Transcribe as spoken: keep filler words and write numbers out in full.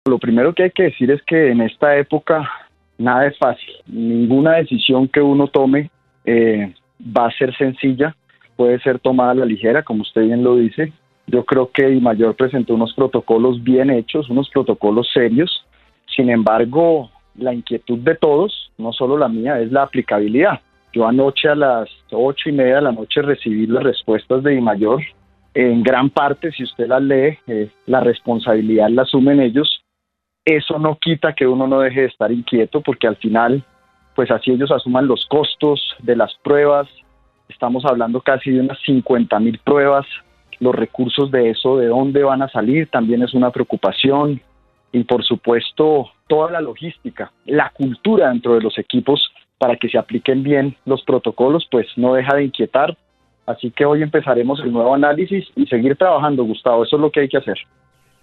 Lo primero que hay que decir es que en esta época nada es fácil. Ninguna decisión que uno tome eh, va a ser sencilla, puede ser tomada a la ligera, como usted bien lo dice. Yo creo que Dimayor presentó unos protocolos bien hechos, unos protocolos serios. Sin embargo, la inquietud de todos, no solo la mía, es la aplicabilidad. Yo anoche a las ocho y media de la noche recibí las respuestas de Dimayor. En gran parte, si usted las lee, eh, la responsabilidad la asumen ellos. Eso no quita que uno no deje de estar inquieto, porque al final, pues así ellos asuman los costos de las pruebas. Estamos hablando casi de unas cincuenta mil pruebas. Los recursos de eso, ¿de dónde van a salir? También es una preocupación. Y por supuesto, toda la logística, la cultura dentro de los equipos para que se apliquen bien los protocolos, pues no deja de inquietar. Así que hoy empezaremos el nuevo análisis y seguir trabajando, Gustavo. Eso es lo que hay que hacer.